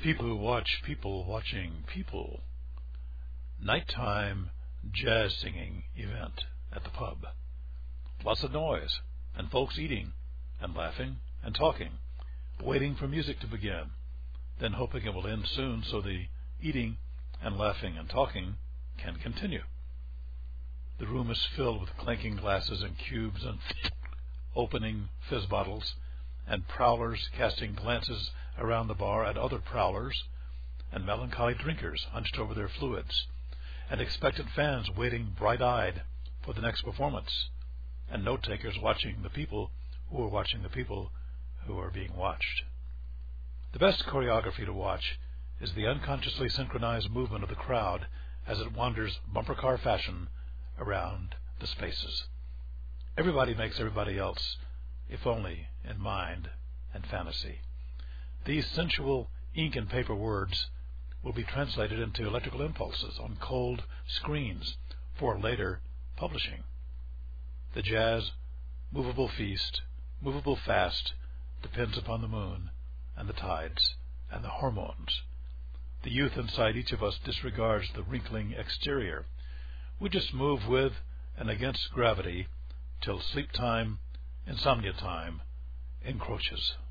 People who watch people watching people. Nighttime jazz singing event at the pub. Lots of noise, and folks eating, and laughing, and talking, waiting for music to begin, then hoping it will end soon so the eating and laughing and talking can continue. The room is filled with clanking glasses and cubes and opening fizz bottles, and prowlers casting glances around the bar at other prowlers, and melancholy drinkers hunched over their fluids, and expectant fans waiting bright-eyed for the next performance, and note-takers watching the people who are watching the people who are being watched. The best choreography to watch is the unconsciously synchronized movement of the crowd as it wanders bumper car fashion around the spaces. Everybody makes everybody else, if only in mind and fantasy. These sensual ink and paper words will be translated into electrical impulses on cold screens for later publishing. The jazz movable feast, movable fast, depends upon the moon and the tides and the hormones. The youth inside each of us disregards the wrinkling exterior. We just move with and against gravity till sleep time, insomnia time, encroaches.